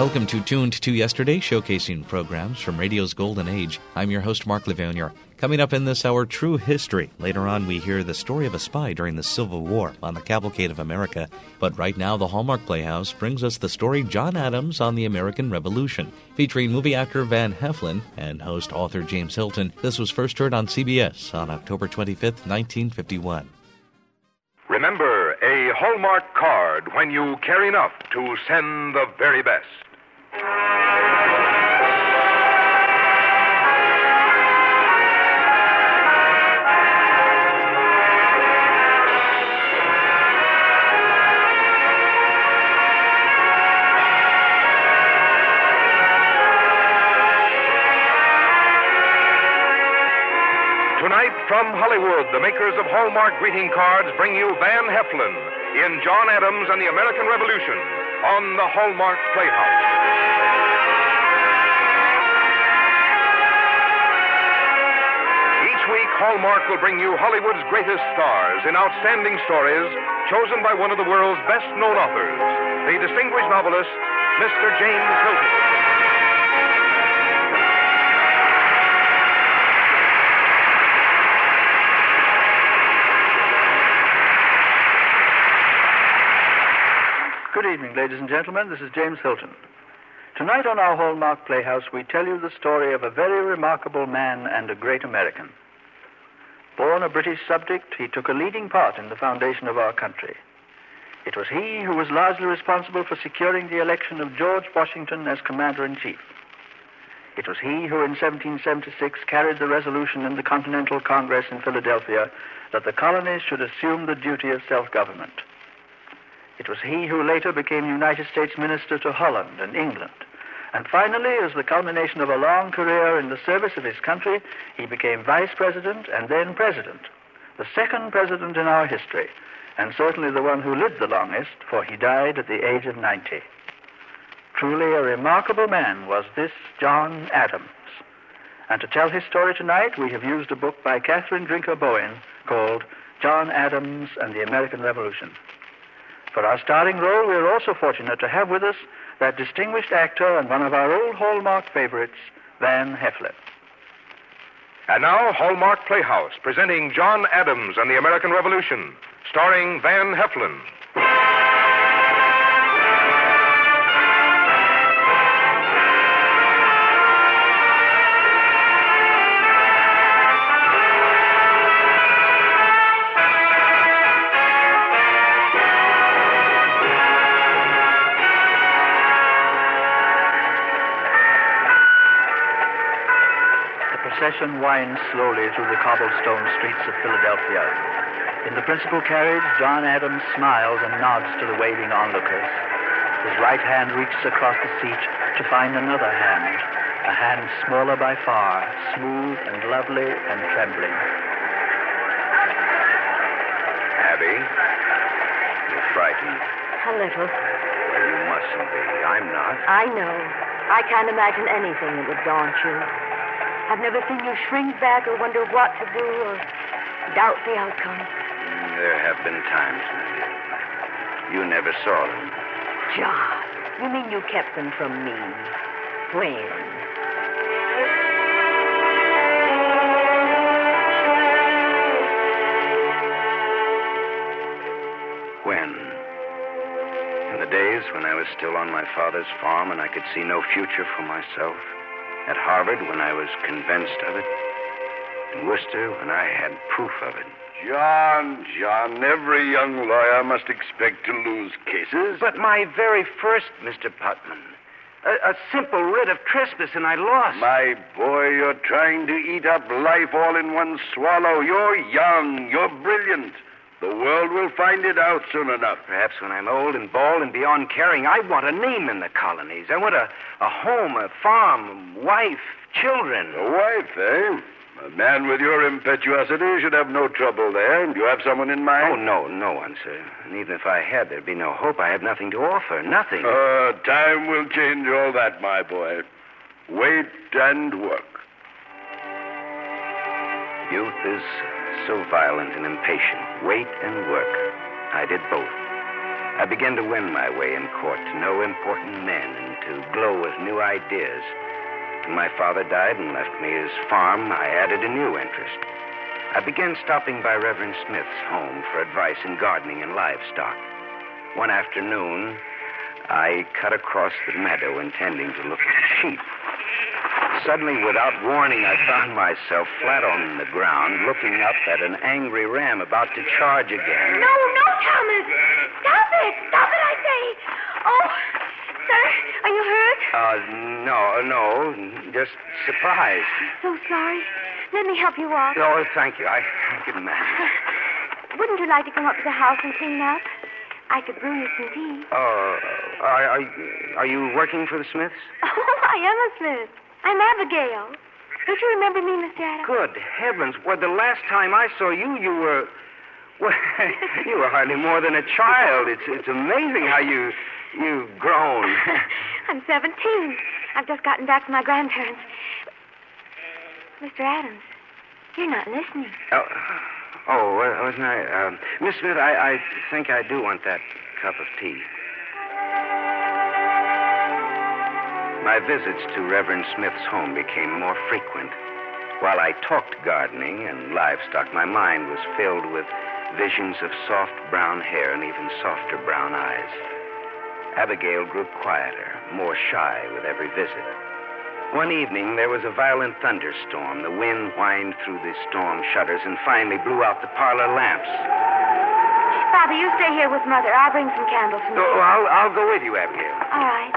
Welcome to Tuned to Yesterday, showcasing programs from radio's golden age. I'm your host, Mark Levonier. Coming up in this hour, True History. Later on, we hear the story of a spy during the Civil War on the Cavalcade of America. But right now, the Hallmark Playhouse brings us the story John Adams on the American Revolution, featuring movie actor Van Heflin and host author James Hilton. This was first heard on CBS on October 25th, 1951. Remember, a Hallmark card when you care enough to send the very best. Tonight, from Hollywood, the makers of Hallmark greeting cards bring you Van Heflin in John Adams and the American Revolution on the Hallmark Playhouse. Each week, Hallmark will bring you Hollywood's greatest stars in outstanding stories chosen by one of the world's best-known authors, the distinguished novelist, Mr. James Hilton. Good evening, ladies and gentlemen. This is James Hilton. Tonight on our Hallmark Playhouse, we tell you the story of a very remarkable man and a great American. Born a British subject, he took a leading part in the foundation of our country. It was he who was largely responsible for securing the election of George Washington as Commander-in-Chief. It was he who in 1776 carried the resolution in the Continental Congress in Philadelphia that the colonies should assume the duty of self-government. It was he who later became United States Minister to Holland and England. And finally, as the culmination of a long career in the service of his country, he became Vice President and then President, the second president in our history, and certainly the one who lived the longest, for he died at the age of 90. Truly a remarkable man was this John Adams. And to tell his story tonight, we have used a book by Catherine Drinker Bowen called John Adams and the American Revolution. For our starring role, we are also fortunate to have with us that distinguished actor and one of our old Hallmark favorites, Van Heflin. And now, Hallmark Playhouse, presenting John Adams and the American Revolution, starring Van Heflin. The procession winds slowly through the cobblestone streets of Philadelphia. In the principal carriage, John Adams smiles and nods to the waving onlookers. His right hand reaches across the seat to find another hand, a hand smaller by far, smooth and lovely and trembling. Abby, you're frightened. A little. Well, you mustn't be. I'm not. I know. I can't imagine anything that would daunt you. I've never seen you shrink back or wonder what to do or doubt the outcome. There have been times, my dear. You never saw them. John, you mean you kept them from me? When? When? In the days when I was still on my father's farm and I could see no future for myself. At Harvard, when I was convinced of it. In Worcester, when I had proof of it. John, every young lawyer must expect to lose cases. But my very first, Mr. Putman. A simple writ of trespass, and I lost. My boy, you're trying to eat up life all in one swallow. You're young. You're brilliant. The world will find it out soon enough. Perhaps when I'm old and bald and beyond caring, I want a name in the colonies. I want a home, a farm, a wife, children. A wife, eh? A man with your impetuosity should have no trouble there. Do you have someone in mind? Oh, no one, sir. And even if I had, there'd be no hope. I have nothing to offer, nothing. Time will change all that, my boy. Wait and work. Youth is so violent and impatient. Wait and work. I did both. I began to win my way in court, to know important men, and to glow with new ideas. When my father died and left me his farm, I added a new interest. I began stopping by Reverend Smith's home for advice in gardening and livestock. One afternoon, I cut across the meadow intending to look at sheep. Suddenly, without warning, I found myself flat on the ground, looking up at an angry ram about to charge again. No, Thomas! Stop it! Stop it, I say! Oh, sir, are you hurt? No, just surprised. So sorry. Let me help you walk. Oh, thank you. I can manage. Wouldn't you like to come up to the house and clean up? I could brew you some tea. Are you working for the Smiths? Oh, I am a Smith. I'm Abigail. Don't you remember me, Mr. Adams? Good heavens. Well, the last time I saw you, you were... Well, you were hardly more than a child. It's amazing how you've grown. I'm 17. I've just gotten back from my grandparents. Mr. Adams, you're not listening. Wasn't I? Miss Smith, I think I do want that cup of tea. My visits to Reverend Smith's home became more frequent. While I talked gardening and livestock, my mind was filled with visions of soft brown hair and even softer brown eyes. Abigail grew quieter, more shy with every visit. One evening, there was a violent thunderstorm. The wind whined through the storm shutters and finally blew out the parlor lamps. Father, you stay here with Mother. I'll bring some candles from Oh, I'll go with you, Abigail. All right.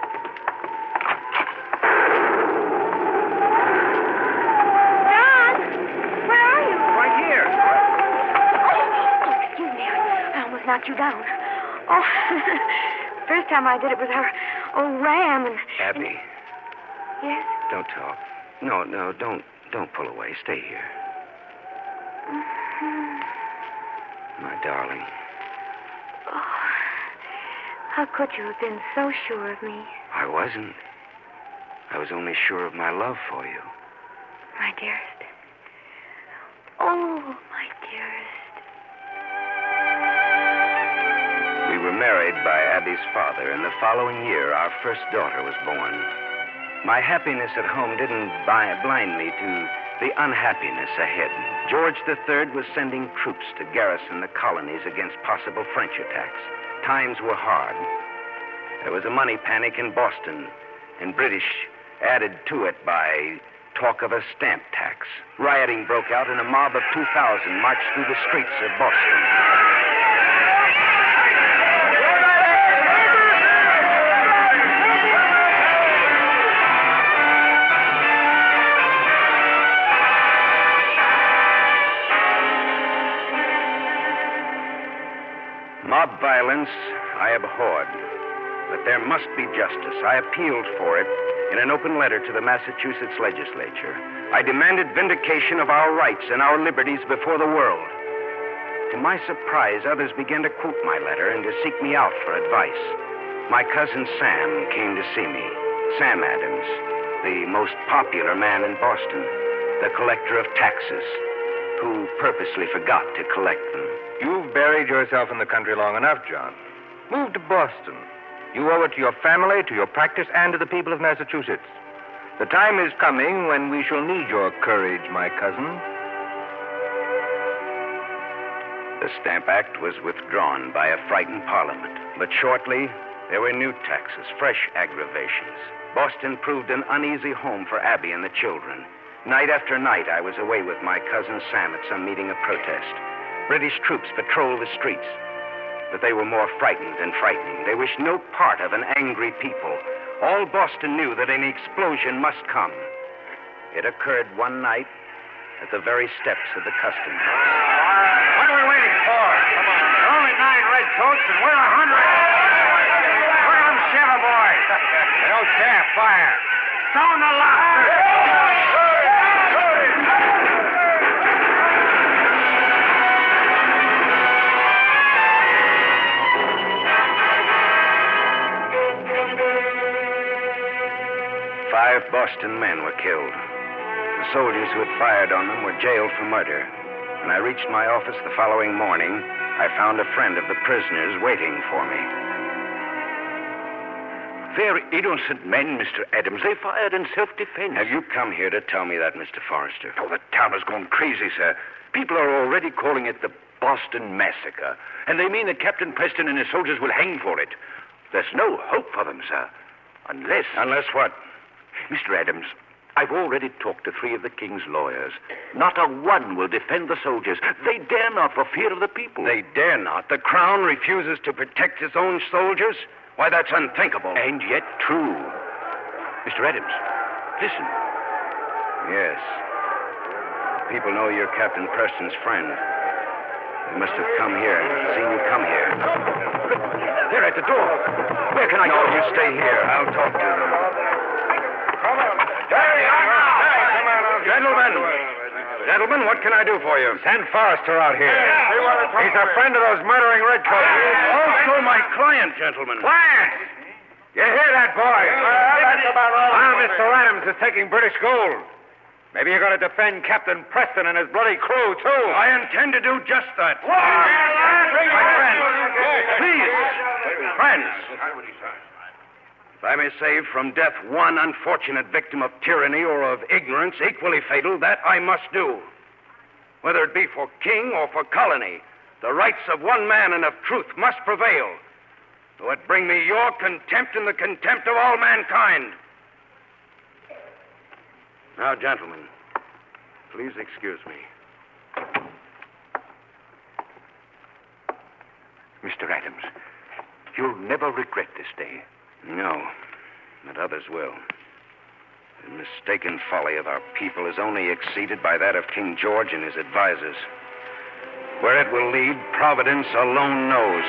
John, where are you? Right here. Oh, excuse me. I almost knocked you down. Oh, first time I did it was our old ram and... Abby. Yes? Don't talk. No, don't pull away. Stay here. My darling. Oh, how could you have been so sure of me? I wasn't. I was only sure of my love for you. My dearest. Oh, my dearest. We were married by Abby's father, and the following year, our first daughter was born. My happiness at home didn't blind me to the unhappiness ahead. George III was sending troops to garrison the colonies against possible French attacks. Times were hard. There was a money panic in Boston, and British added to it by talk of a stamp tax. Rioting broke out, and a mob of 2,000 marched through the streets of Boston. Mob violence I abhorred, but there must be justice. I appealed for it in an open letter to the Massachusetts legislature. I demanded vindication of our rights and our liberties before the world. To my surprise, others began to quote my letter and to seek me out for advice. My cousin Sam came to see me. Sam Adams, the most popular man in Boston, the collector of taxes, who purposely forgot to collect them. You've buried yourself in the country long enough, John. Move to Boston. You owe it to your family, to your practice, and to the people of Massachusetts. The time is coming when we shall need your courage, my cousin. The Stamp Act was withdrawn by a frightened Parliament. But shortly, there were new taxes, fresh aggravations. Boston proved an uneasy home for Abby and the children. Night after night, I was away with my cousin Sam at some meeting of protest. British troops patrolled the streets, but they were more frightened than frightening. They wished no part of an angry people. All Boston knew that an explosion must come. It occurred one night at the very steps of the custom house. What are we waiting for? Come on. There are only 9 redcoats, and we're 100. Look at them shiver, boys. They don't care. Fire. Sound the alarm. Five Boston men were killed. The soldiers who had fired on them were jailed for murder. When I reached my office the following morning, I found a friend of the prisoner's waiting for me. They're innocent men, Mr. Adams. They fired in self-defense. Have you come here to tell me that, Mr. Forrester? Oh, the town has gone crazy, sir. People are already calling it the Boston Massacre. And they mean that Captain Preston and his soldiers will hang for it. There's no hope for them, sir. Unless... Unless what? Mr. Adams, I've already talked to 3 of the king's lawyers. Not a one will defend the soldiers. They dare not for fear of the people. They dare not. The Crown refuses to protect its own soldiers? Why, that's unthinkable. And yet true. Mr. Adams, listen. Yes. People know you're Captain Preston's friend. They must have come here, seen you come here. They're at the door. Where can I go? No, you stay here. I'll talk to them. Come on. Hey, come on. Gentlemen, what can I do for you? Send Forrester out here. He's a friend of those murdering redcoats. Also my client, gentlemen. Clarence! You hear that, boy? Mr. Adams is taking British gold. Maybe you're going to defend Captain Preston and his bloody crew, too. I intend to do just that. My friends, Please, friends. If I may save from death one unfortunate victim of tyranny or of ignorance equally fatal, that I must do. Whether it be for king or for colony, the rights of one man and of truth must prevail. Though it bring me your contempt and the contempt of all mankind. Now, gentlemen, please excuse me. Mr. Adams, you'll never regret this day. No, but others will. The mistaken folly of our people is only exceeded by that of King George and his advisors. Where it will lead, Providence alone knows.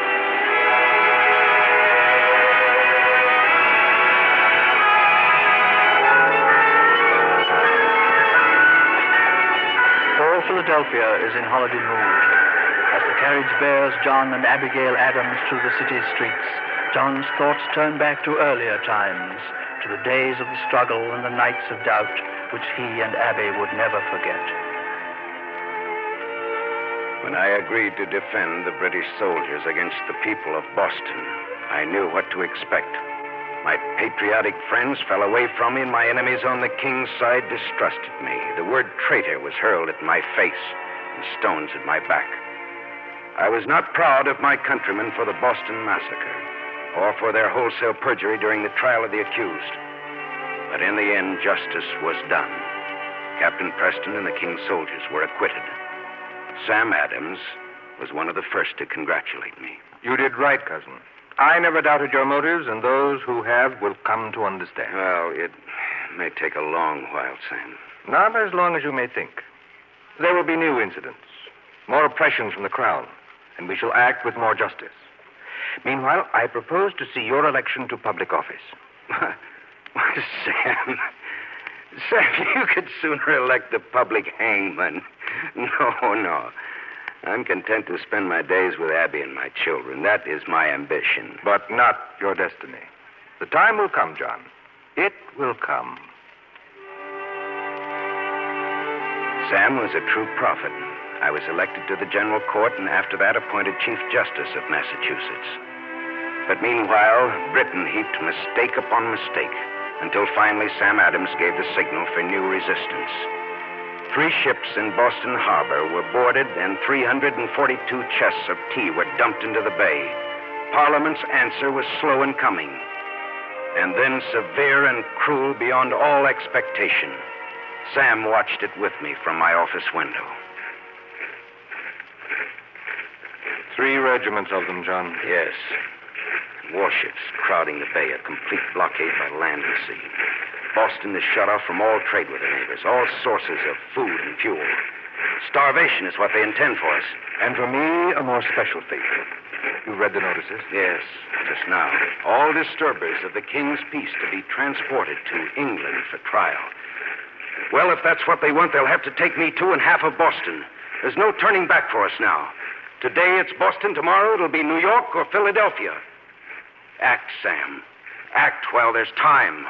All Philadelphia is in holiday mood. As the carriage bears John and Abigail Adams through the city streets, John's thoughts turn back to earlier times, to the days of the struggle and the nights of doubt, which he and Abby would never forget. When I agreed to defend the British soldiers against the people of Boston, I knew what to expect. My patriotic friends fell away from me, and my enemies on the king's side distrusted me. The word traitor was hurled at my face, and stones at my back. I was not proud of my countrymen for the Boston Massacre, or for their wholesale perjury during the trial of the accused. But in the end, justice was done. Captain Preston and the king's soldiers were acquitted. Sam Adams was one of the first to congratulate me. You did right, cousin. I never doubted your motives, and those who have will come to understand. Well, it may take a long while, Sam. Not as long as you may think. There will be new incidents, more oppression from the Crown, and we shall act with more justice. Meanwhile, I propose to see your election to public office. Sam, you could sooner elect the public hangman. No. I'm content to spend my days with Abby and my children. That is my ambition. But not your destiny. The time will come, John. It will come. Sam was a true prophet. I was elected to the General Court and after that appointed Chief Justice of Massachusetts. But meanwhile, Britain heaped mistake upon mistake until finally Sam Adams gave the signal for new resistance. 3 ships in Boston Harbor were boarded and 342 chests of tea were dumped into the bay. Parliament's answer was slow in coming, and then severe and cruel beyond all expectation. Sam watched it with me from my office window. 3 regiments of them, John. Yes. Warships crowding the bay, a complete blockade by land and sea. Boston is shut off from all trade with her neighbors, all sources of food and fuel. Starvation is what they intend for us. And for me, a more special fate. You read the notices? Yes, just now. All disturbers of the king's peace to be transported to England for trial. Well, if that's what they want, they'll have to take me too and half of Boston. There's no turning back for us now. Today it's Boston, tomorrow it'll be New York or Philadelphia. Act, Sam. Act while there's time.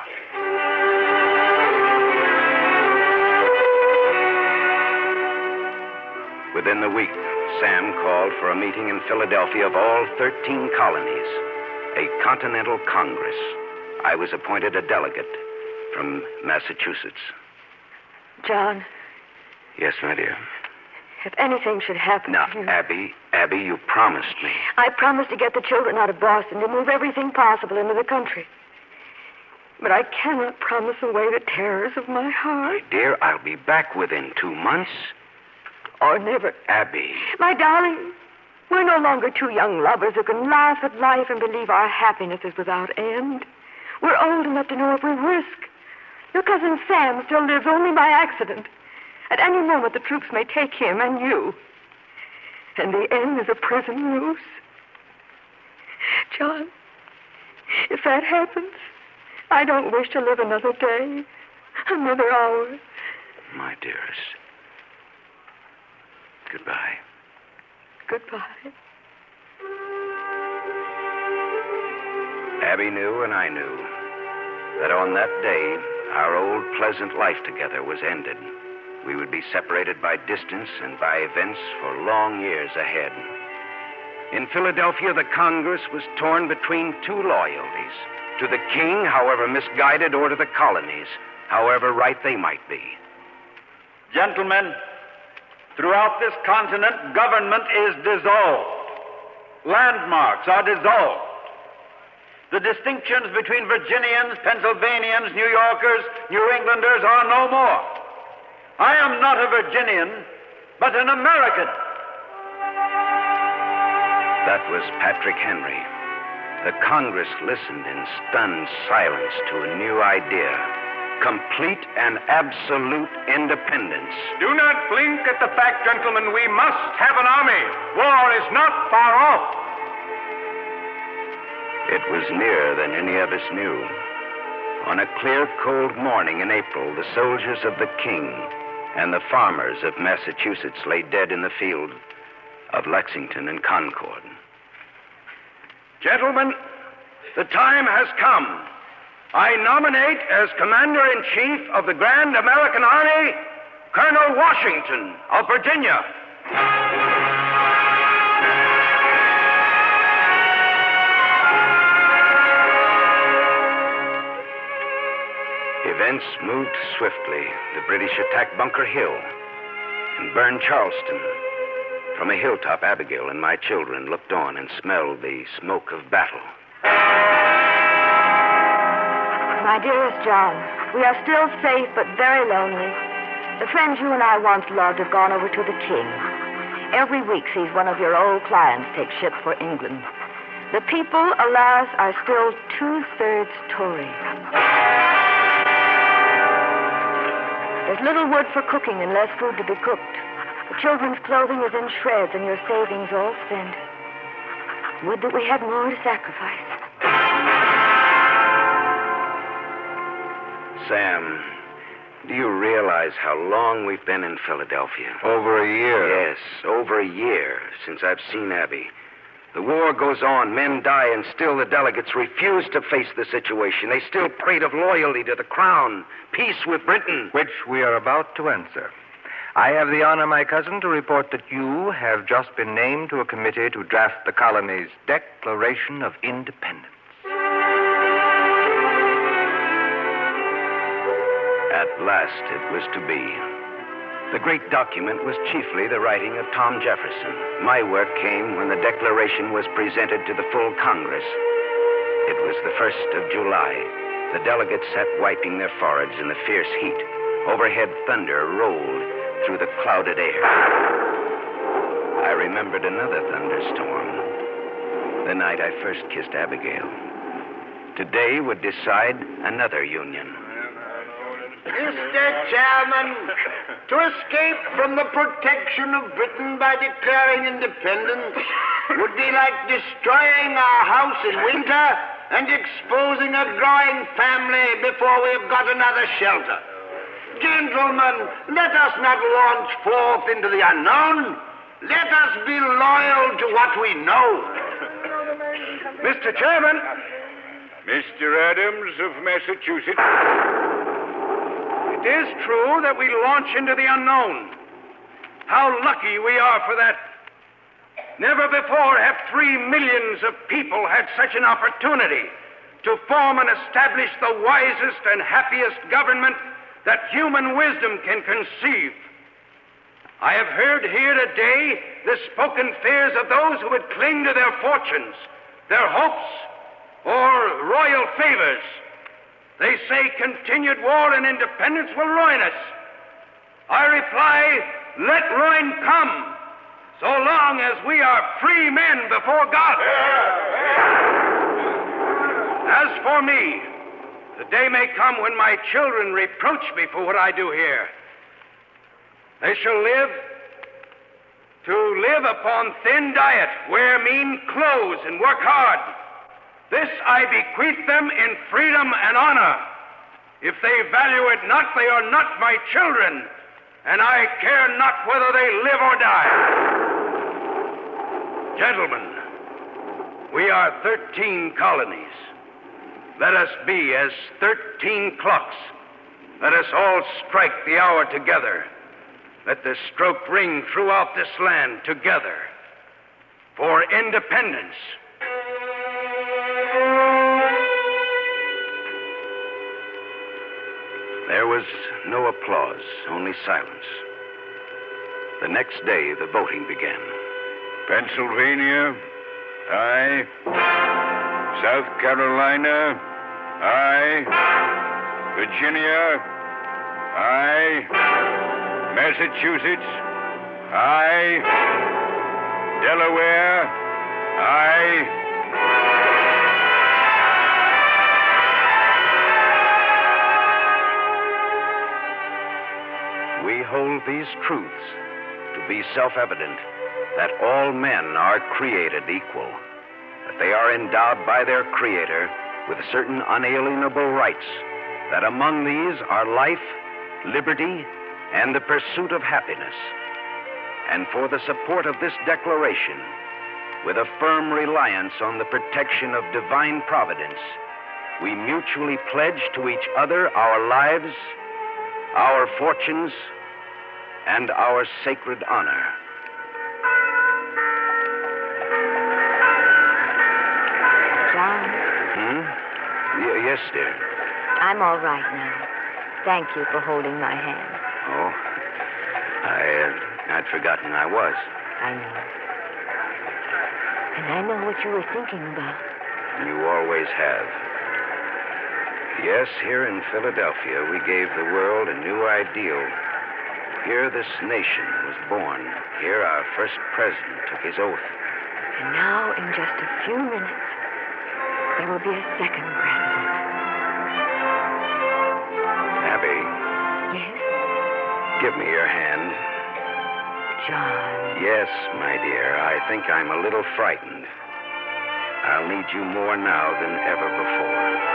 Within the week, Sam called for a meeting in Philadelphia of all 13 colonies, a Continental Congress. I was appointed a delegate from Massachusetts. John. Yes, my dear. If anything should happen Now, to you... Abby, you promised me. I promised to get the children out of Boston, to move everything possible into the country. But I cannot promise away the terrors of my heart. My dear, I'll be back within 2 months. Or never. Abby. My darling, we're no longer two young lovers who can laugh at life and believe our happiness is without end. We're old enough to know every risk. Your cousin Sam still lives only by accident. At any moment, the troops may take him and you. And the end is a prison noose. John, if that happens, I don't wish to live another day, another hour. My dearest. Goodbye. Goodbye. Abby knew and I knew that on that day, our old pleasant life together was ended. We would be separated by distance and by events for long years ahead. In Philadelphia, the Congress was torn between two loyalties. To the king, however misguided, or to the colonies, however right they might be. Gentlemen, throughout this continent, government is dissolved. Landmarks are dissolved. The distinctions between Virginians, Pennsylvanians, New Yorkers, New Englanders are no more. I am not a Virginian, but an American. That was Patrick Henry. The Congress listened in stunned silence to a new idea. Complete and absolute independence. Do not blink at the fact, gentlemen. We must have an army. War is not far off. It was nearer than any of us knew. On a clear, cold morning in April, the soldiers of the king and the farmers of Massachusetts lay dead in the field of Lexington and Concord. Gentlemen, the time has come. I nominate as Commander-in-Chief of the Grand American Army, Colonel Washington of Virginia. Events moved swiftly. The British attacked Bunker Hill and burned Charleston. From a hilltop, Abigail and my children looked on and smelled the smoke of battle. My dearest John, we are still safe but very lonely. The friends you and I once loved have gone over to the king. Every week sees one of your old clients take ship for England. The people, alas, are still 2/3 Tory. There's little wood for cooking and less food to be cooked. The children's clothing is in shreds and your savings all spent. Would that we had more to sacrifice. Sam, do you realize how long we've been in Philadelphia? Over a year. Yes, over a year since I've seen Abby. The war goes on, men die, and still the delegates refuse to face the situation. They still prate of loyalty to the crown, peace with Britain. Which we are about to answer. I have the honor, my cousin, to report that you have just been named to a committee to draft the colony's Declaration of Independence. At last it was to be. The great document was chiefly the writing of Tom Jefferson. My work came when the Declaration was presented to the full Congress. It was the 1st of July. The delegates sat wiping their foreheads in the fierce heat. Overhead thunder rolled through the clouded air. I remembered another thunderstorm. The night I first kissed Abigail. Today would decide another union. Mr. Chairman, to escape from the protection of Britain by declaring independence would be like destroying our house in winter and exposing a growing family before we've got another shelter. Gentlemen, let us not launch forth into the unknown. Let us be loyal to what we know. Mr. Chairman. Mr. Adams of Massachusetts. It is true that we launch into the unknown. How lucky we are for that. Never before have 3 millions of people had such an opportunity to form and establish the wisest and happiest government that human wisdom can conceive. I have heard here today the spoken fears of those who would cling to their fortunes, their hopes, or royal favors. They say continued war and independence will ruin us. I reply, let ruin come, so long as we are free men before God. As for me, the day may come when my children reproach me for what I do here. They shall live upon thin diet, wear mean clothes, and work hard. This I bequeath them in freedom and honor. If they value it not, they are not my children, and I care not whether they live or die. Gentlemen, we are 13 colonies. Let us be as 13 clocks. Let us all strike the hour together. Let the stroke ring throughout this land together for independence. There was no applause, only silence. The next day, the voting began. Pennsylvania, aye. South Carolina, aye. Virginia, aye. Massachusetts, aye. Delaware, aye. We hold these truths to be self-evident, that all men are created equal, that they are endowed by their Creator with certain unalienable rights, that among these are life, liberty, and the pursuit of happiness. And for the support of this declaration, with a firm reliance on the protection of divine providence, we mutually pledge to each other our lives, our fortunes, and our sacred honor. John? Yes, dear. I'm all right now. Thank you for holding my hand. Oh, I'd forgotten I was. I know. And I know what you were thinking about. You always have. Yes, here in Philadelphia, we gave the world a new ideal. Here this nation was born. Here our first president took his oath. And now, in just a few minutes, there will be a second president. Abby. Yes? Give me your hand. John. Yes, my dear, I think I'm a little frightened. I'll need you more now than ever before.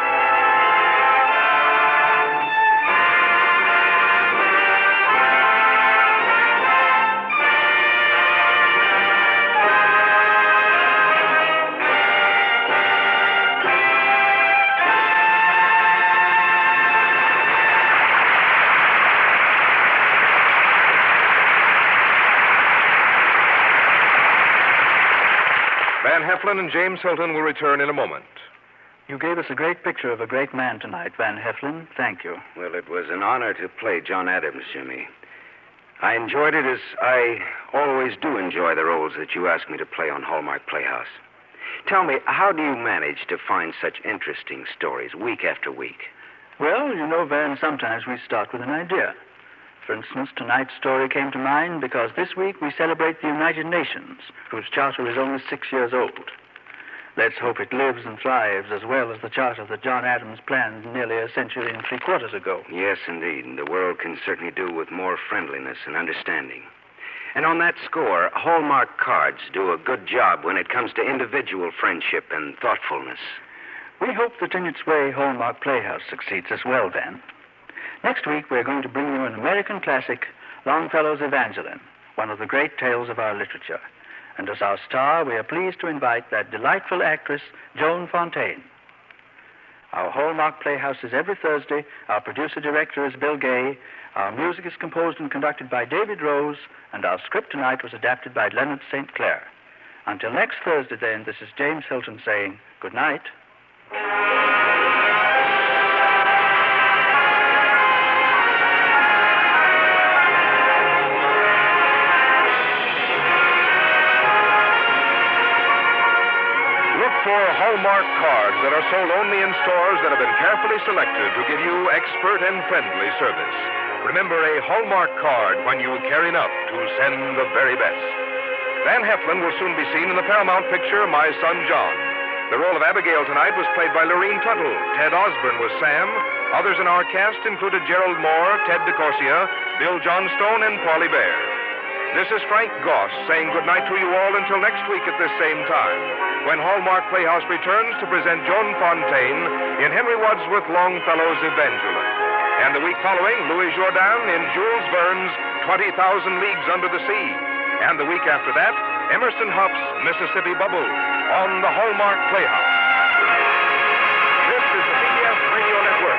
Van Heflin and James Hilton will return in a moment. You gave us a great picture of a great man tonight, Van Heflin. Thank you. Well, it was an honor to play John Adams, Jimmy. I enjoyed it as I always do enjoy the roles that you ask me to play on Hallmark Playhouse. Tell me, how do you manage to find such interesting stories week after week? Well, you know, Van, sometimes we start with an idea. For instance, tonight's story came to mind because this week we celebrate the United Nations, whose charter is only 6 years old. Let's hope it lives and thrives as well as the charter that John Adams planned nearly a century and 3/4 ago. Yes, indeed. The world can certainly do with more friendliness and understanding. And on that score, Hallmark cards do a good job when it comes to individual friendship and thoughtfulness. We hope that in its way, Hallmark Playhouse succeeds as well, Van. Next week, we're going to bring you an American classic, Longfellow's Evangeline, one of the great tales of our literature. And as our star, we are pleased to invite that delightful actress, Joan Fontaine. Our Hallmark Playhouse is every Thursday. Our producer-director is Bill Gay. Our music is composed and conducted by David Rose. And our script tonight was adapted by Leonard St. Clair. Until next Thursday, then, this is James Hilton saying good night. For Hallmark cards that are sold only in stores that have been carefully selected to give you expert and friendly service. Remember, a Hallmark card when you care enough to send the very best. Van Heflin will soon be seen in the Paramount picture My Son John. The role of Abigail tonight was played by Lorene Tuttle. Ted Osborne was Sam. Others in our cast included Gerald Moore, Ted DeCorsia, Bill Johnstone, and Paulie Bear. This is Frank Goss saying goodnight to you all until next week at this same time, when Hallmark Playhouse returns to present Joan Fontaine in Henry Wadsworth Longfellow's Evangeline. And the week following, Louis Jourdan in Jules Verne's 20,000 Leagues Under the Sea. And the week after that, Emerson Hupp's Mississippi Bubble on the Hallmark Playhouse. This is the CBS Radio Network.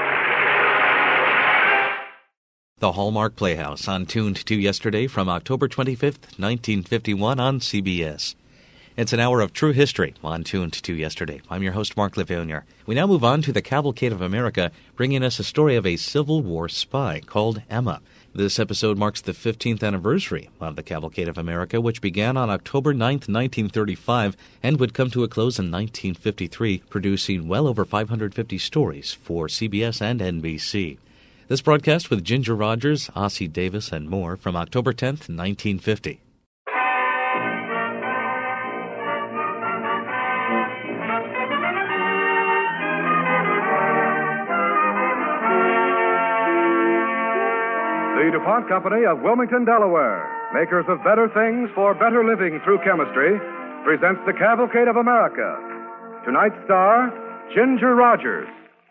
The Hallmark Playhouse on Tuned to Yesterday from October 25th, 1951 on CBS. It's an hour of true history on Tuned to Yesterday. I'm your host, Mark Levonier. We now move on to the Cavalcade of America, bringing us a story of a Civil War spy called Emma. This episode marks the 15th anniversary of the Cavalcade of America, which began on October 9th, 1935, and would come to a close in 1953, producing well over 550 stories for CBS and NBC. This broadcast with Ginger Rogers, Ossie Davis, and more from October 10th, 1950. The DuPont Company of Wilmington, Delaware, makers of better things for better living through chemistry, presents the Cavalcade of America. Tonight's star, Ginger Rogers.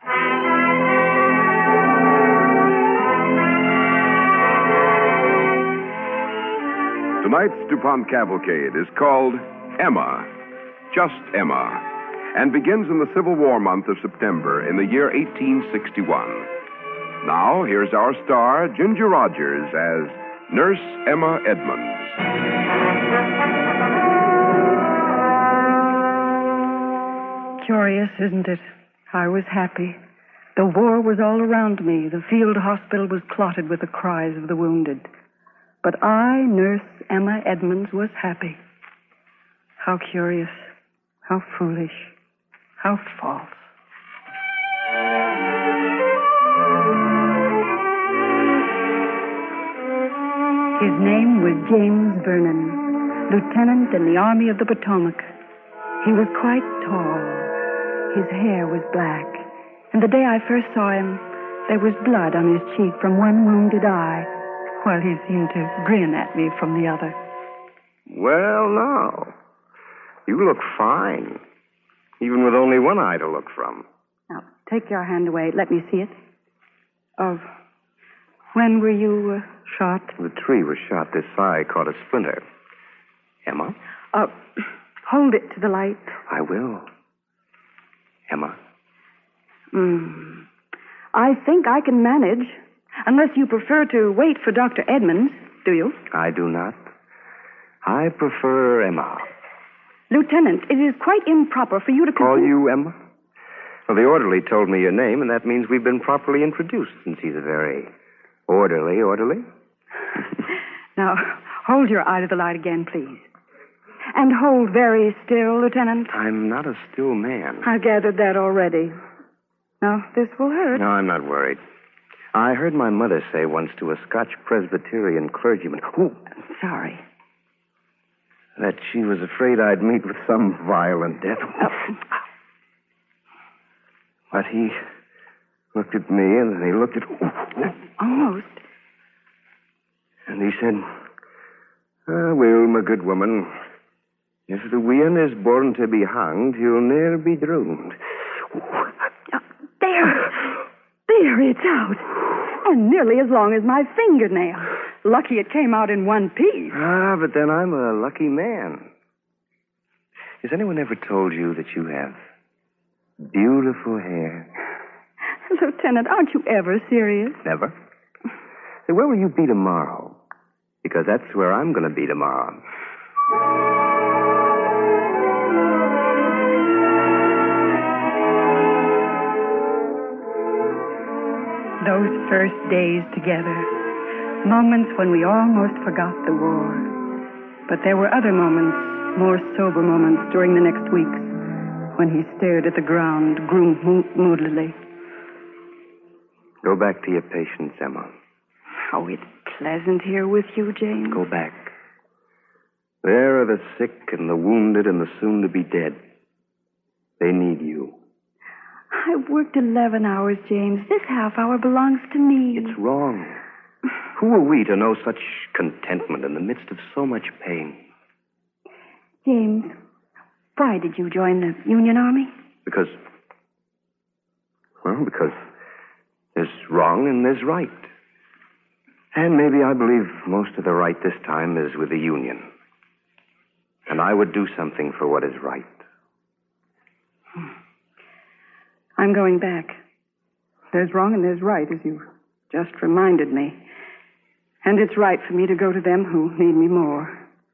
Tonight's DuPont Cavalcade is called Emma, just Emma, and begins in the Civil War month of September in the year 1861. Now, here's our star, Ginger Rogers, as Nurse Emma Edmonds. Curious, isn't it? I was happy. The war was all around me. The field hospital was clotted with the cries of the wounded. But I, Nurse Emma Edmonds, was happy. How curious, how foolish, how false. His name was James Vernon, lieutenant in the Army of the Potomac. He was quite tall. His hair was black. And the day I first saw him, there was blood on his cheek from one wounded eye, while he seemed to grin at me from the other. Well, now, you look fine, even with only one eye to look from. Now, take your hand away. Let me see it. When were you shot? The tree was shot. This eye caught a splinter. Emma? Hold it to the light. I will. Emma? I think I can manage. Unless you prefer to wait for Dr. Edmonds, do you? I do not. I prefer Emma. Lieutenant, it is quite improper for you to call you Emma? Well, the orderly told me your name, and that means we've been properly introduced, since he's a very orderly. Now, hold your eye to the light again, please. And hold very still, Lieutenant. I'm not a still man. I gathered that already. Now, this will hurt. No, I'm not worried. I heard my mother say once to a Scotch Presbyterian clergyman, sorry, that she was afraid I'd meet with some violent death. But he looked at me, and then he looked at... Almost. And he said, well, my good woman, if the wean is born to be hanged, he'll ne'er be drowned. There, it's out. And nearly as long as my fingernail. Lucky it came out in one piece. But then I'm a lucky man. Has anyone ever told you that you have beautiful hair? Lieutenant, aren't you ever serious? Never. So where will you be tomorrow? Because that's where I'm going to be tomorrow. first days together, moments when we almost forgot the war. But there were other moments, more sober moments during the next weeks, when he stared at the ground, grew moodily. Go back to your patients, Emma. How it's pleasant here with you, James. Go back. There are the sick and the wounded and the soon-to-be dead. They need you. I worked 11 hours, James. This half hour belongs to me. It's wrong. Who are we to know such contentment in the midst of so much pain? James, why did you join the Union Army? Because there's wrong and there's right. And maybe I believe most of the right this time is with the Union. And I would do something for what is right. I'm going back. There's wrong and there's right, as you just reminded me. And it's right for me to go to them who need me more.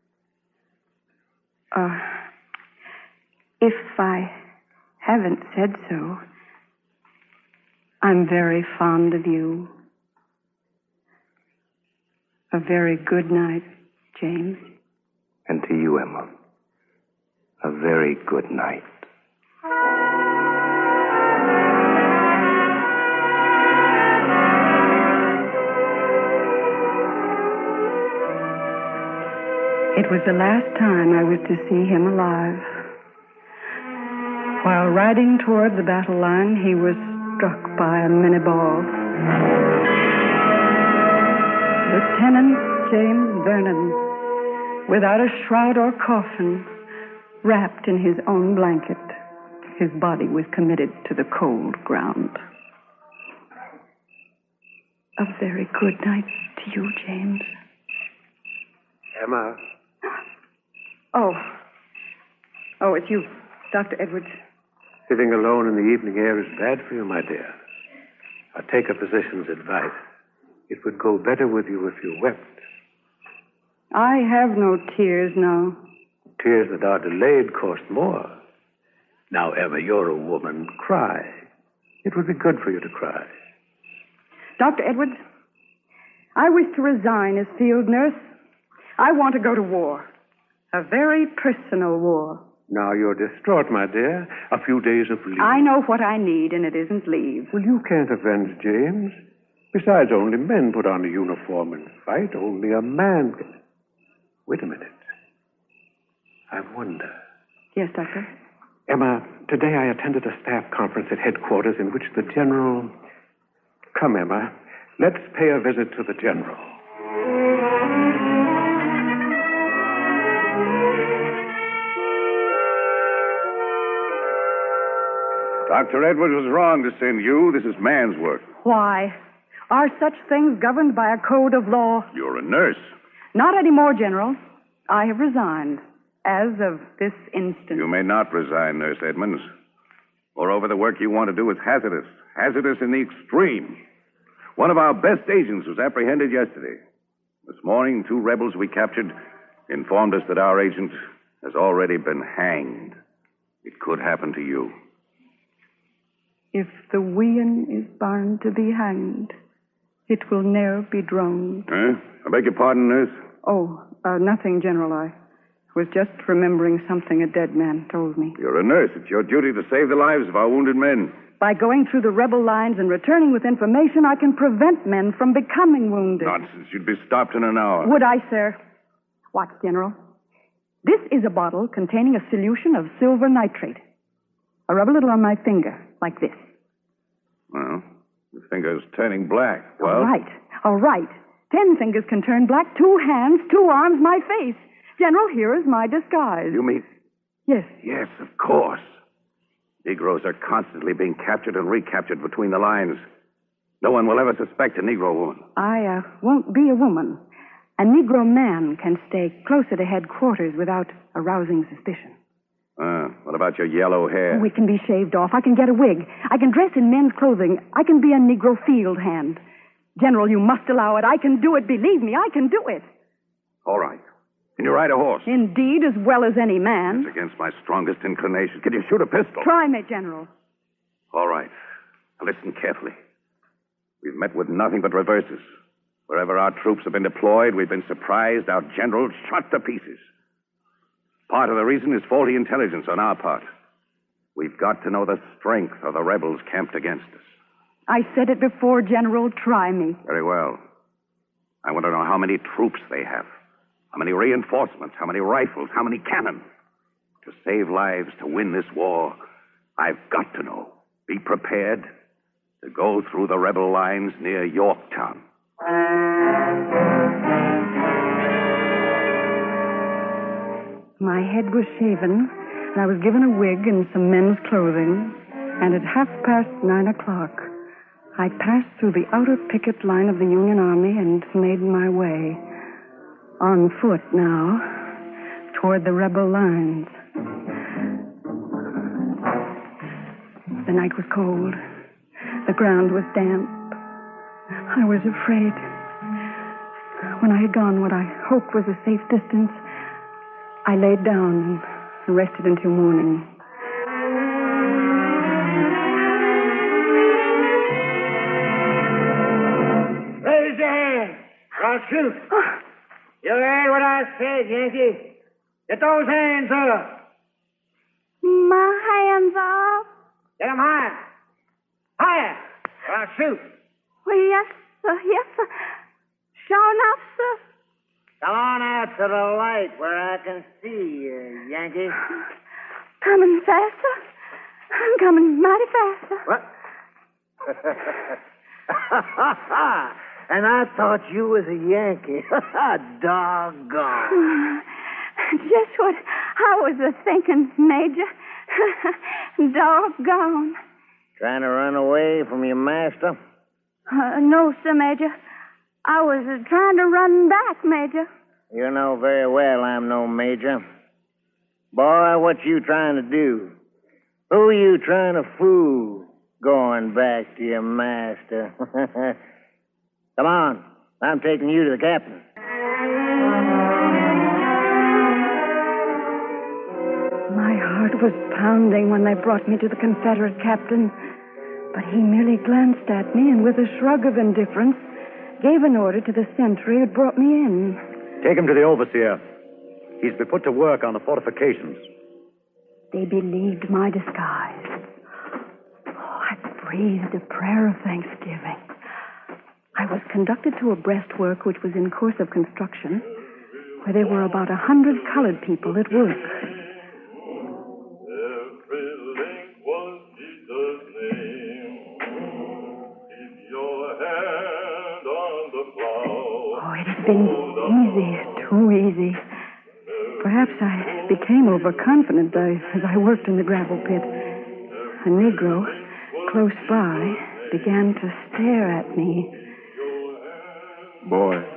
If I haven't said so, I'm very fond of you. A very good night, James. And to you, Emma, a very good night. It was the last time I was to see him alive. While riding toward the battle line, he was struck by a Minnie ball. Lieutenant James Vernon, without a shroud or coffin, wrapped in his own blanket, his body was committed to the cold ground. A very good night to you, James. Emma. Oh, it's you, Dr. Edwards. Sitting alone in the evening air is bad for you, my dear. I take a physician's advice. It would go better with you if you wept. I have no tears now. Tears that are delayed cost more. Now, Emma, you're a woman. Cry. It would be good for you to cry. Dr. Edwards, I wish to resign as field nurse. I want to go to war. A very personal war. Now you're distraught, my dear. A few days of leave. I know what I need, and it isn't leave. Well, you can't avenge James. Besides, only men put on a uniform and fight. Only a man can. Wait a minute. I wonder. Yes, Doctor? Emma, today I attended a staff conference at headquarters in which the general... Come, Emma. Let's pay a visit to the general. Dr. Edwards was wrong to send you. This is man's work. Why? Are such things governed by a code of law? You're a nurse. Not anymore, General. I have resigned, as of this instant. You may not resign, Nurse Edmonds. Moreover, the work you want to do is hazardous. Hazardous in the extreme. One of our best agents was apprehended yesterday. This morning, 2 rebels we captured informed us that our agent has already been hanged. It could happen to you. If the wean is bound to be hanged, it will ne'er be droned. Huh? I beg your pardon, nurse? Nothing, General. I was just remembering something a dead man told me. You're a nurse. It's your duty to save the lives of our wounded men. By going through the rebel lines and returning with information, I can prevent men from becoming wounded. Nonsense. You'd be stopped in an hour. Would I, sir? Watch, General. This is a bottle containing a solution of silver nitrate. I rub a little on my finger, like this. Well, the finger's turning black. Well? All right. 10 fingers can turn black. 2 hands, 2 arms, my face. General, here is my disguise. You mean... Yes. Yes, of course. Negroes are constantly being captured and recaptured between the lines. No one will ever suspect a Negro woman. I won't be a woman. A Negro man can stay closer to headquarters without arousing suspicion. What about your yellow hair? It can be shaved off. I can get a wig. I can dress in men's clothing. I can be a Negro field hand. General, you must allow it. I can do it. Believe me, I can do it. All right. Can you ride a horse? Indeed, as well as any man. It's against my strongest inclinations. Can you shoot a pistol? Try me, General. All right. Now listen carefully. We've met with nothing but reverses. Wherever our troops have been deployed, we've been surprised, our generals shot to pieces. Part of the reason is faulty intelligence on our part. We've got to know the strength of the rebels camped against us. I said it before, General. Try me. Very well. I want to know how many troops they have, how many reinforcements, how many rifles, how many cannon. To save lives, to win this war, I've got to know. Be prepared to go through the rebel lines near Yorktown. My head was shaven, and I was given a wig and some men's clothing. And at 9:30, I passed through the outer picket line of the Union Army and made my way, on foot now, toward the rebel lines. The night was cold. The ground was damp. I was afraid. When I had gone what I hoped was a safe distance, I laid down and rested until morning. Raise your hand. I'll shoot. You heard what I said, Yankee. Get those hands up. My hands up. Get them higher. Higher. Or I'll shoot. Well, yes, sir. Yes, sir. Sure enough, sir. Come on out to the light where I can see you, Yankee. Coming faster. I'm coming mighty faster. What? And I thought you was a Yankee. Doggone. Just what I was thinking, Major. Doggone. Trying to run away from your master? No, sir, Major. I was trying to run back, Major. You know very well I'm no major. Boy, what you trying to do? Who you trying to fool going back to your master? Come on. I'm taking you to the captain. My heart was pounding when they brought me to the Confederate captain. But he merely glanced at me and with a shrug of indifference gave an order to the sentry who had brought me in. Take him to the overseer. He's been put to work on the fortifications. They believed my disguise. I breathed a prayer of thanksgiving. I was conducted to a breastwork which was in course of construction, where there were about 100 colored people at work. Oh, it had been easy, too easy. Perhaps I became overconfident as I worked in the gravel pit. A Negro, close by, began to stare at me. Boy,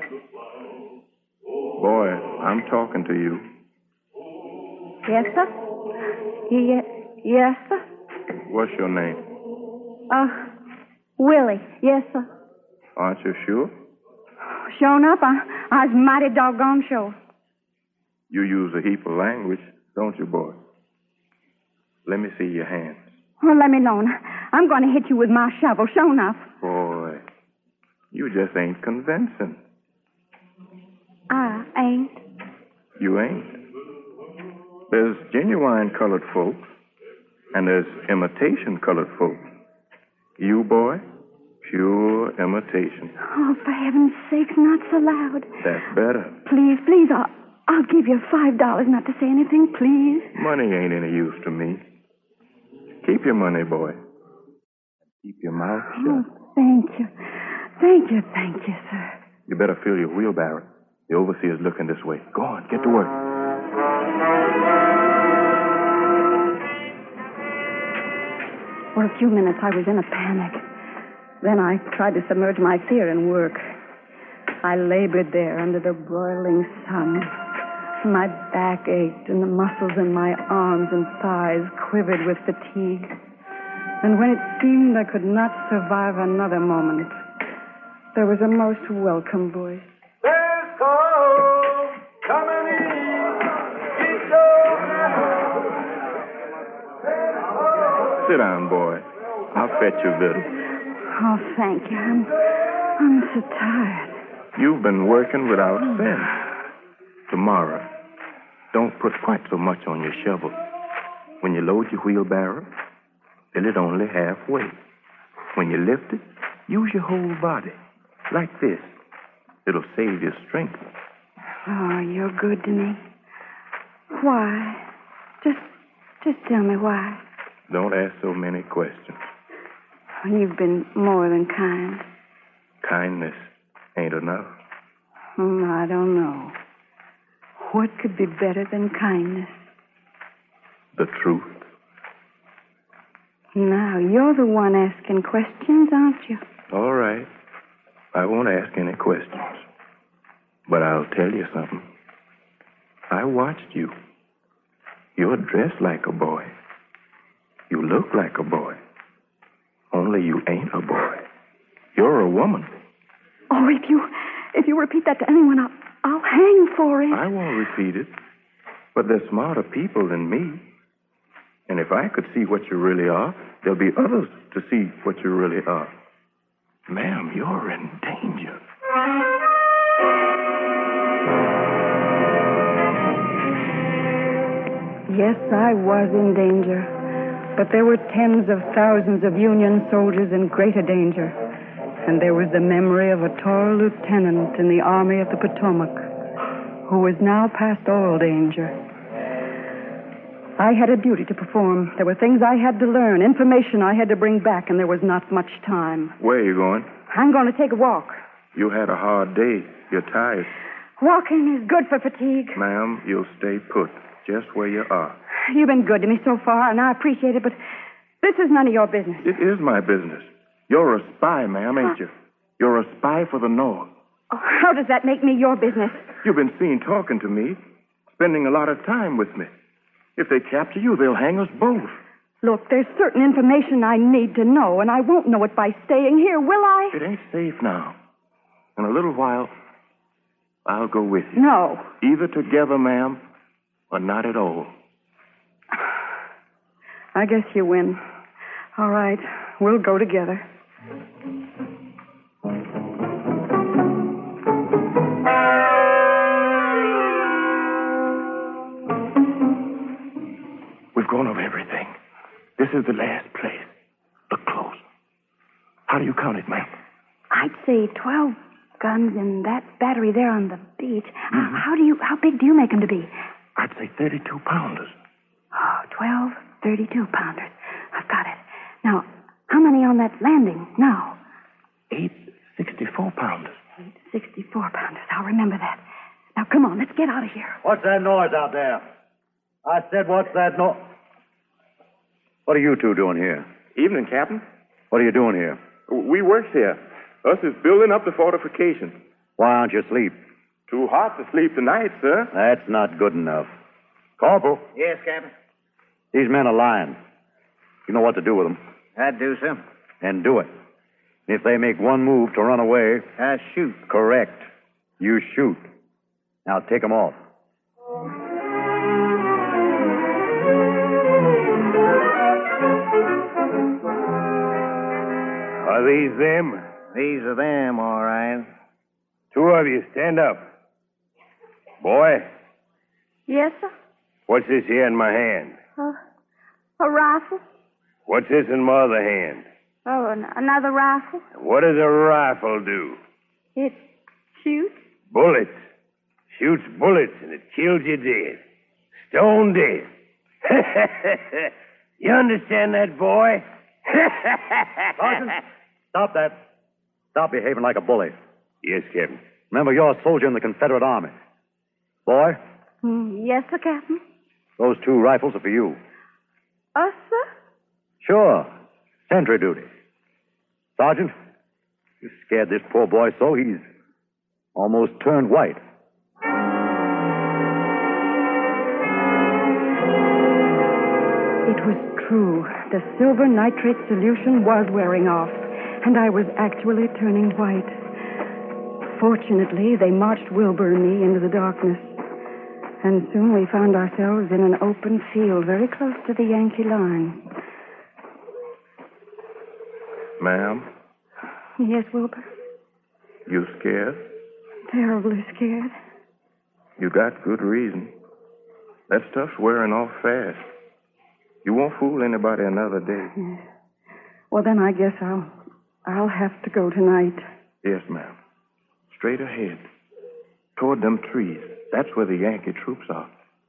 I'm talking to you. Yes, sir? Yes, sir? What's your name? Willie. Yes, sir. Aren't you sure? Sure enough, I was mighty doggone sure. You use a heap of language, don't you, boy? Let me see your hands. Well, let me alone. I'm going to hit you with my shovel, sure enough. Boy, you just ain't convincing. I ain't. You ain't. There's genuine colored folks, and there's imitation colored folks. You, boy, pure imitation. Oh, for heaven's sakes, not so loud. That's better. Please, I'll give you $5 not to say anything, please. Money ain't any use to me. Keep your money, boy. Keep your mouth shut. Oh, thank you. Thank you, sir. You better fill your wheelbarrow. The overseer's looking this way. Go on, get to work. For a few minutes, I was in a panic. Then I tried to submerge my fear in work. I labored there under the broiling sun. My back ached, and the muscles in my arms and thighs quivered with fatigue. And when it seemed I could not survive another moment, there was a most welcome voice. Coming in. Sit down, boy. I'll fetch you a little. Oh, thank you. I'm so tired. You've been working without sense. Tomorrow, don't put quite so much on your shovel. When you load your wheelbarrow, fill it only halfway. When you lift it, use your whole body, like this. It'll save your strength. Oh, you're good to me. Why? Just tell me why. Don't ask so many questions. You've been more than kind. Kindness ain't enough. I don't know. What could be better than kindness? The truth. Now, you're the one asking questions, aren't you? All right. I won't ask any questions. But I'll tell you something. I watched you. You're dressed like a boy. You look like a boy. Only you ain't a boy. You're a woman. Oh, if you repeat that to anyone, I'll hang for it. I won't repeat it. But there's smarter people than me. And if I could see what you really are, there'll be others to see what you really are. Ma'am, you're in danger. Yes, I was in danger. But there were tens of thousands of Union soldiers in greater danger. And there was the memory of a tall lieutenant in the Army of the Potomac who was now past all danger. I had a duty to perform. There were things I had to learn, information I had to bring back, and there was not much time. Where are you going? I'm going to take a walk. You had a hard day. You're tired. Walking is good for fatigue. Ma'am, you'll stay put, just where you are. You've been good to me so far, and I appreciate it, but this is none of your business. It is my business. You're a spy, ma'am, ain't you? You're a spy for the North. Oh, how does that make me your business? You've been seen talking to me, spending a lot of time with me. If they capture you, they'll hang us both. Look, there's certain information I need to know, and I won't know it by staying here, will I? It ain't safe now. In a little while, I'll go with you. No. Either together, ma'am, or not at all. I guess you win. All right, we'll go together. We've gone over everything. This is the last place. Look close. How do you count it, ma'am? I'd say 12 guns in that battery there on the beach. Mm-hmm. How big do you make them to be? I'd say 32-pounders. Oh, 12 32-pounders. I've got it. Now, how many on that landing now? 8 64-pounders. 8 64-pounders. I'll remember that. Now, come on, let's get out of here. What's that noise out there? I said, what's that noise? What are you two doing here? Evening, Captain. What are you doing here? We works here. Us is building up the fortifications. Why aren't you asleep? Too hot to sleep tonight, sir. That's not good enough. Corporal. Yes, Captain. These men are lying. You know what to do with them. I do, sir. And do it. If they make one move to run away... I shoot. Correct. You shoot. Now take them off. Are these them? These are them, all right. Two of you, stand up. Boy, Yes, sir. what's this here in my hand? A rifle. What's this in my other hand? Oh, another rifle. What does a rifle do? It shoots. Bullets. Shoots bullets and it kills you dead. Stone dead. You understand that, boy? Sergeant, stop that. Stop behaving like a bully. Yes, Captain. Remember, you're a soldier in the Confederate Army. Boy, Yes, sir, Captain. those 2 rifles are for you. Us, sir? Sure. Sentry duty. Sergeant, you scared this poor boy so he's almost turned white. It was true. The silver nitrate solution was wearing off, and I was actually turning white. Fortunately, they marched Wilbur and me into the darkness. And soon we found ourselves in an open field very close to the Yankee line. Ma'am, Yes, Wilbur. You scared? Terribly scared. You got good reason. That stuff's wearing off fast. You won't fool anybody another day. Yes. Well, then I guess I'll have to go tonight. Yes, ma'am. Straight ahead. Toward them trees. That's where the Yankee troops are.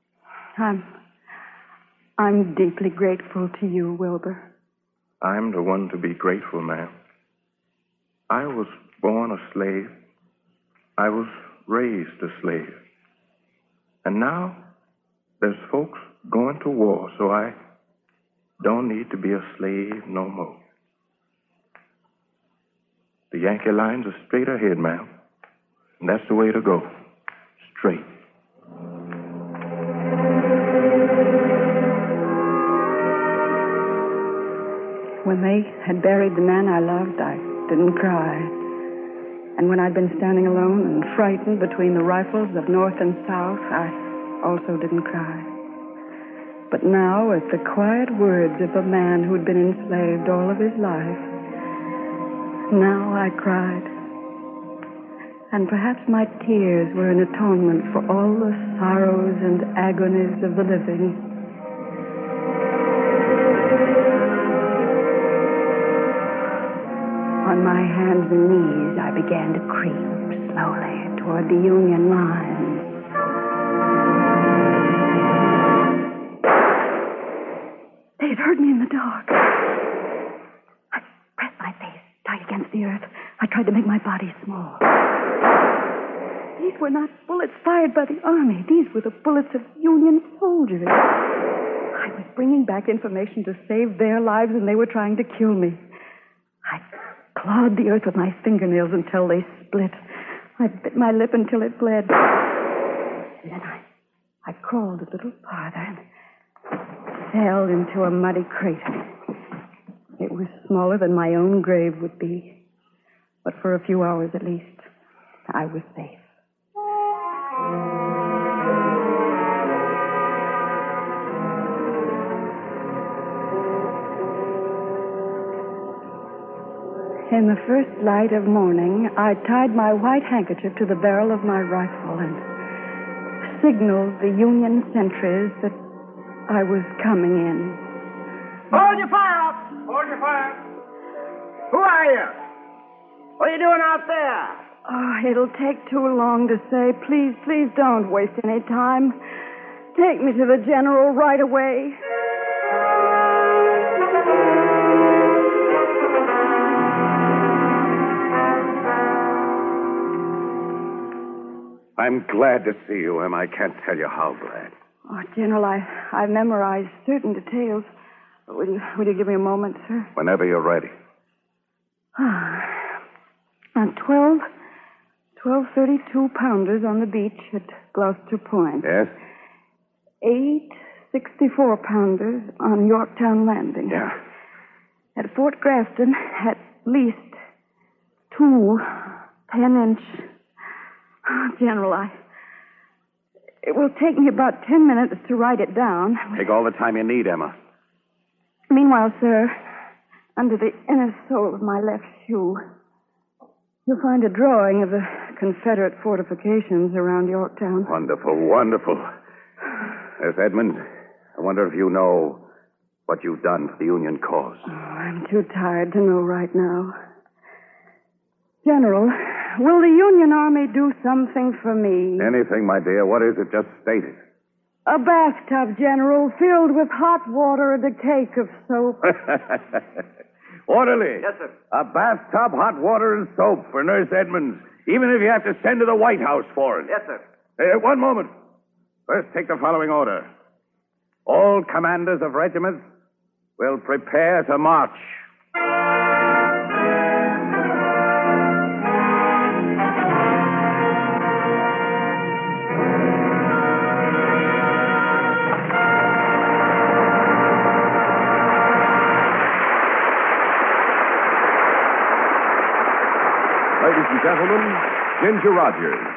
I'm deeply grateful to you, Wilbur. I'm the one to be grateful, ma'am. I was born a slave. I was raised a slave. And now there's folks going to war, so I don't need to be a slave no more. The Yankee lines are straight ahead, ma'am. And that's the way to go. Straight. When they had buried the man I loved, I didn't cry. And when I'd been standing alone and frightened between the rifles of North and South, I also didn't cry. But now, at the quiet words of a man who'd been enslaved all of his life, now I cried. And perhaps my tears were an atonement for all the sorrows and agonies of the living. On my hands and knees, I began to creep slowly toward the Union lines. They'd heard me in the dark. I pressed my face tight against the earth. I tried to make my body small. These were not bullets fired by the Army. These were the bullets of Union soldiers. I was bringing back information to save their lives, and they were trying to kill me. I clawed the earth with my fingernails until they split. I bit my lip until it bled. And then I crawled a little farther and fell into a muddy crater. It was smaller than my own grave would be. But for a few hours at least, I was safe. In the first light of morning, I tied my white handkerchief to the barrel of my rifle and signaled the Union sentries that I was coming in. Hold your fire up! Hold your fire! Who are you? What are you doing out there? Oh, it'll take too long to say. Please don't waste any time. Take me to the general right away. I'm glad to see you, Em. I can't tell you how glad. Oh, General, I memorized certain details. Will you give me a moment, sir? Whenever you're ready. Now, 12 32-pounders on the beach at Gloucester Point. Yes? 8 64-pounders on Yorktown Landing. Yeah. At Fort Grafton, at least 2 10-inch... General, it will take me about 10 minutes to write it down. Take all the time you need, Emma. Meanwhile, sir, under the inner sole of my left shoe, you'll find a drawing of the Confederate fortifications around Yorktown. Wonderful, wonderful. Miss Edmonds, I wonder if you know what you've done for the Union cause. Oh, I'm too tired to know right now. General, will the Union Army do something for me? Anything, my dear. What is it? Just state it. A bathtub, General, filled with hot water and a cake of soap. Orderly. Yes, sir. A bathtub, hot water, and soap for Nurse Edmonds, even if you have to send to the White House for it. Yes, sir. One moment. First, take the following order. All commanders of regiments will prepare to march. Ladies and gentlemen, Ginger Rogers.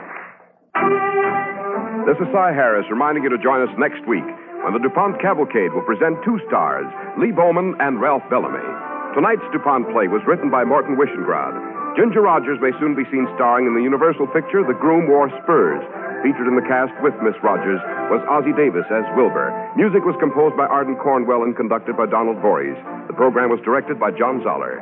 This is Cy Harris reminding you to join us next week when the DuPont Cavalcade will present two stars, Lee Bowman and Ralph Bellamy. Tonight's DuPont play was written by Morton Wishengrad. Ginger Rogers may soon be seen starring in the Universal picture The Groom Wore Spurs. Featured in the cast with Miss Rogers was Ozzie Davis as Wilbur. Music was composed by Arden Cornwell and conducted by Donald Voorhees. The program was directed by John Zoller.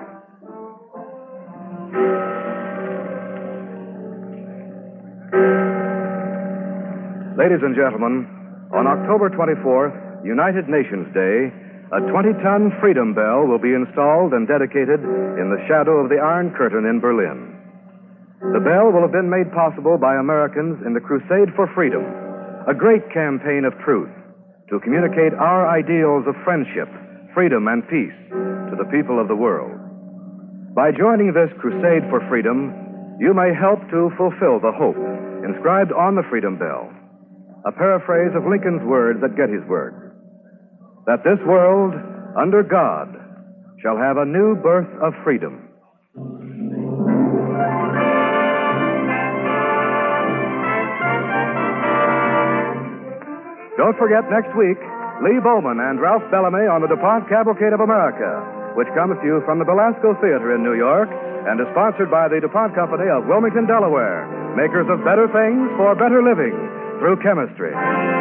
Ladies and gentlemen, on October 24th, United Nations Day, a 20-ton Freedom Bell will be installed and dedicated in the shadow of the Iron Curtain in Berlin. The bell will have been made possible by Americans in the Crusade for Freedom, a great campaign of truth to communicate our ideals of friendship, freedom, and peace to the people of the world. By joining this Crusade for Freedom, you may help to fulfill the hope inscribed on the Freedom Bell, a paraphrase of Lincoln's words at Gettysburg, that this world, under God, shall have a new birth of freedom. Don't forget next week, Lee Bowman and Ralph Bellamy on the DuPont Cavalcade of America, which comes to you from the Belasco Theater in New York and is sponsored by the DuPont Company of Wilmington, Delaware, makers of better things for better living through chemistry.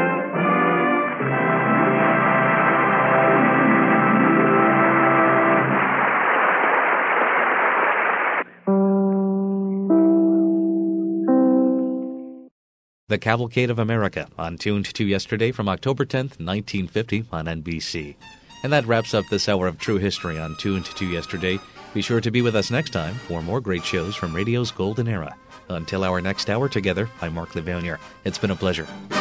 The Cavalcade of America on Tuned to Yesterday from October 10th, 1950 on NBC. And that wraps up this hour of True History on Tuned to Yesterday. Be sure to be with us next time for more great shows from radio's golden era. Until our next hour together, I'm Mark Livonier. It's been a pleasure.